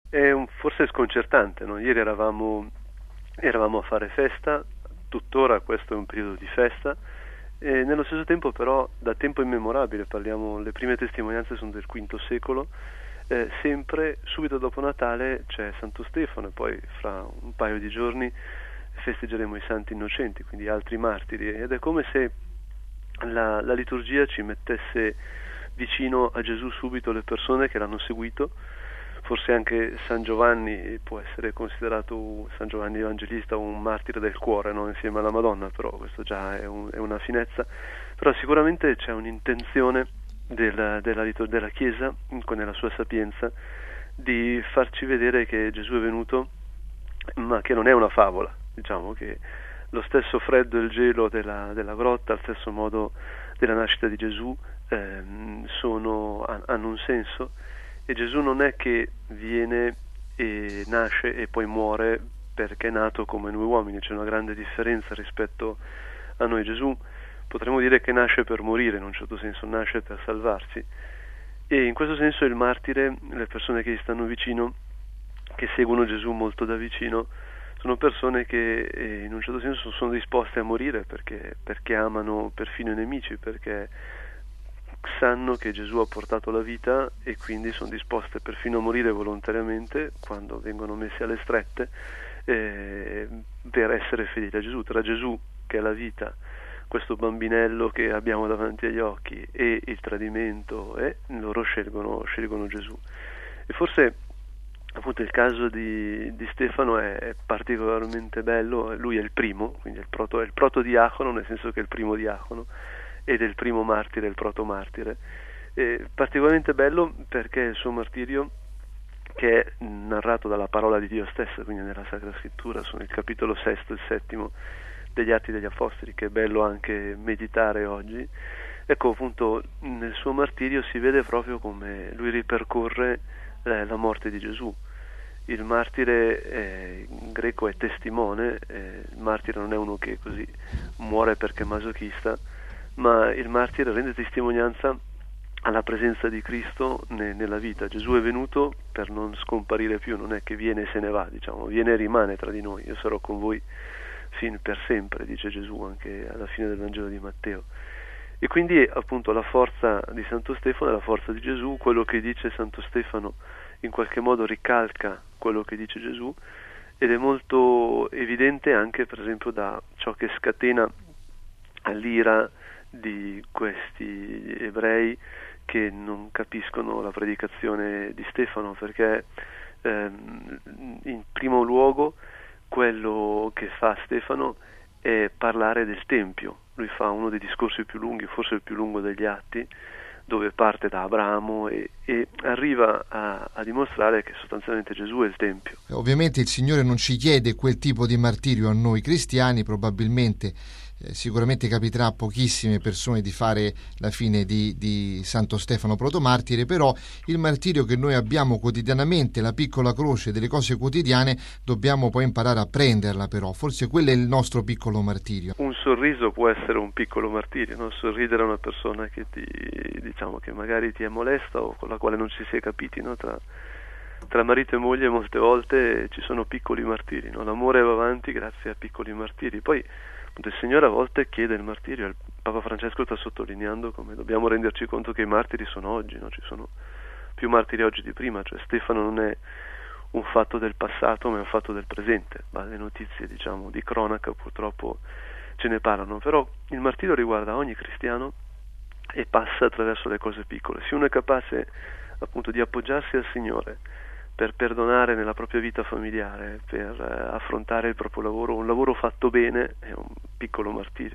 Forse sconcertante, no? Ieri eravamo a fare festa, tuttora questo è un periodo di festa, e nello stesso tempo però da tempo immemorabile, le prime testimonianze sono del V secolo, sempre subito dopo Natale c'è Santo Stefano e poi fra un paio di giorni festeggeremo i Santi Innocenti, quindi altri martiri, ed è come se la liturgia ci mettesse vicino a Gesù subito le persone che l'hanno seguito. Forse anche San Giovanni può essere considerato, San Giovanni Evangelista, un martire del cuore, no? Insieme alla Madonna, però questo già è una finezza. Però sicuramente c'è un'intenzione della Chiesa, nella sua sapienza, di farci vedere che Gesù è venuto, ma che non è una favola. Diciamo che lo stesso freddo e il gelo della grotta, al stesso modo della nascita di Gesù, hanno un senso. E Gesù non è che viene e nasce e poi muore perché è nato come noi uomini, c'è una grande differenza rispetto a noi. Gesù potremmo dire che nasce per morire, in un certo senso nasce per salvarsi, e in questo senso il martire, le persone che gli stanno vicino, che seguono Gesù molto da vicino, sono persone che in un certo senso sono disposte a morire perché amano perfino i nemici, perché sanno che Gesù ha portato la vita e quindi sono disposte perfino a morire volontariamente quando vengono messi alle strette, per essere fedeli a Gesù. Tra Gesù, che è la vita, questo bambinello che abbiamo davanti agli occhi, e il tradimento, loro scelgono Gesù. E forse appunto il caso di Stefano è particolarmente bello. Lui è il primo, quindi è il protodiacono, nel senso che è il primo diacono, ed è il primo martire, il protomartire. Particolarmente bello perché il suo martirio, che è narrato dalla parola di Dio stessa, quindi nella Sacra Scrittura, sono il capitolo 6 e il 7 degli Atti degli Apostoli, che è bello anche meditare oggi. Ecco, appunto, nel suo martirio si vede proprio come lui ripercorre la morte di Gesù. Il martire in greco è testimone, il martire non è uno che così muore perché è masochista, ma il martire rende testimonianza alla presenza di Cristo nella vita. Gesù è venuto per non scomparire più, non è che viene e se ne va, diciamo, viene e rimane tra di noi. Io sarò con voi fin per sempre, dice Gesù anche alla fine del Vangelo di Matteo. E quindi appunto la forza di Santo Stefano è la forza di Gesù. Quello che dice Santo Stefano in qualche modo ricalca quello che dice Gesù, ed è molto evidente anche per esempio da ciò che scatena l'ira di questi ebrei che non capiscono la predicazione di Stefano, perché in primo luogo quello che fa Stefano è parlare del Tempio. Lui fa uno dei discorsi più lunghi, forse il più lungo degli Atti, dove parte da Abramo e arriva a dimostrare che sostanzialmente Gesù è il Tempio. Ovviamente il Signore non ci chiede quel tipo di martirio a noi cristiani, probabilmente sicuramente capiterà a pochissime persone di fare la fine di Santo Stefano protomartire, però il martirio che noi abbiamo quotidianamente, la piccola croce delle cose quotidiane, dobbiamo poi imparare a prenderla. Però forse quello è il nostro piccolo martirio. Un sorriso può essere un piccolo martirio, no? Sorridere a una persona che che magari ti è molesta o con la quale non ci si è capiti, no? Tra marito e moglie molte volte ci sono piccoli martiri, no? L'amore va avanti grazie a piccoli martiri. Poi il Signore a volte chiede il martirio, il Papa Francesco sta sottolineando come dobbiamo renderci conto che i martiri sono oggi, no? Ci sono più martiri oggi di prima, cioè Stefano non è un fatto del passato ma è un fatto del presente. Le notizie di cronaca purtroppo ce ne parlano, però il martirio riguarda ogni cristiano e passa attraverso le cose piccole. Se uno è capace appunto di appoggiarsi al Signore per perdonare nella propria vita familiare, per affrontare il proprio lavoro, un lavoro fatto bene, è un piccolo martirio.